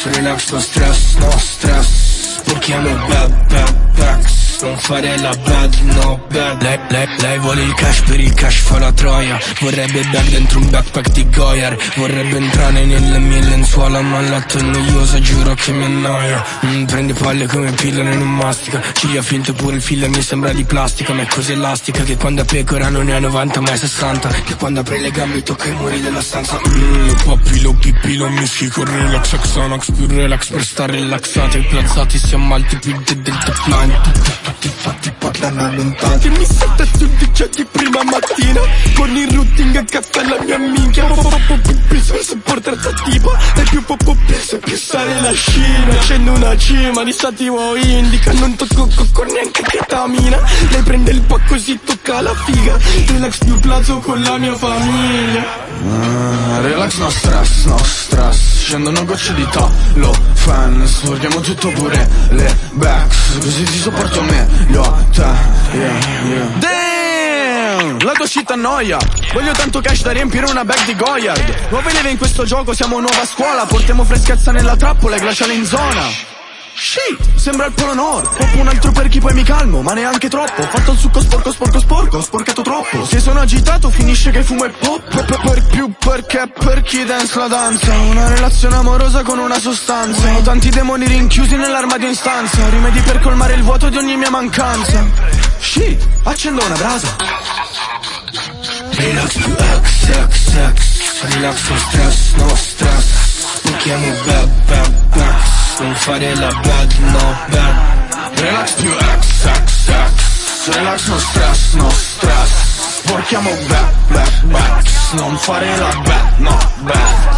relax, no stress, no stress. Porchiamo back. Non fare la bad, no bad. Lei vuole il cash, per il cash fa la troia. Vorrebbe bag dentro un backpack di Goyard. Vorrebbe entrare nelle mie lenzuola, ma il letto è noioso, giuro che mi annoia. Prende palle come pillole non mastica. Ciglia finte pure il filo mi sembra di plastica. Ma è così elastica che quando è pecora non è 90 ma è 60. Che quando apre le gambe tocca i muri della stanza. Lo pappi, lo pipì, lo mischi con relax, Xanax più relax per stare rilassati. Plazzati siamo alti più del decline. Tutti fatti parlano lontano. Mi sento sul DJ di prima mattina con il routing a caffè la mia minchia. Per supportare sta tipa e più stare la scena. Accendo una cima di stativo indica. Non tocco con neanche ketamina. Lei prende il pacco così tocca la figa. Relax più plazo con la mia famiglia. Relax no stress, no stress. Scendono gocce di talo fan. Sporchiamo tutto pure le backs. Così ti sopporto meglio a te, yeah. Damn, la tua uscita annoia. Voglio tanto cash da riempire una bag di Goyard. Nuove leve in questo gioco, siamo nuova scuola. Portiamo freschezza nella trappola e glaciale in zona. Shit, sembra il Polo Nord. Poppo un altro per chi poi mi calmo, ma neanche troppo. Ho fatto il succo sporco, sporcato troppo. Se sono agitato finisce che fumo e pop. Per più perché per chi dance la danza. Una relazione amorosa con una sostanza. Ho tanti demoni rinchiusi nell'armadio in stanza. Rimedi per colmare il vuoto di ogni mia mancanza. Shit, accendo una brasa. Relax più X. Relax no stress, no stress. Porchiamo back. Non fare la bad, no bad. Relax più X. Relax no stress, no stress. Porchiamo back. Non fare la bad, no bad.